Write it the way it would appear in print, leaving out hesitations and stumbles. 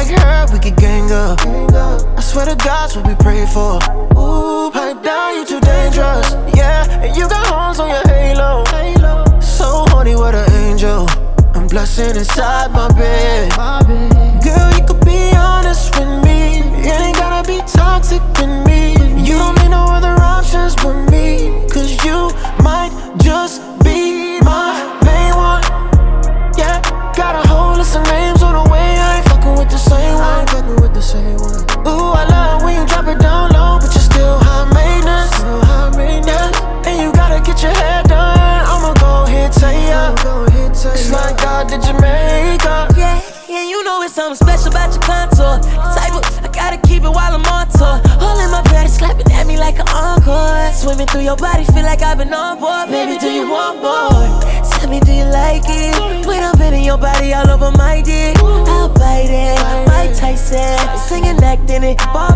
like her, we could gang up. I swear to God's what we pray for. Ooh, pipe down, you too dangerous. Yeah, and you got horns on your halo. So horny, what an angel. I'm blushing inside my bed. Girl, you could be honest with me. It ain't gotta be toxic with me. You don't need no other options but me. Cause you might just be my main one. Yeah, got a whole list of names on the way. I ain't fucking with the same one. Ooh, I love when you drop it down low, but you're still high maintenance. Yeah, and you gotta get your hair done. I'ma go ahead, say ya. It's like God did Jamaica. Yeah, you know it's something special about your contour. The type of, I gotta keep it while I'm on tour. Holding my body, slapping at me like an encore. Swimming through your body, feel like I've been on board. Baby, do you want more? Tell me, do you like it? When I'm bending your body all over my dick, I'll bite it. Mike Tyson, singing, acting it.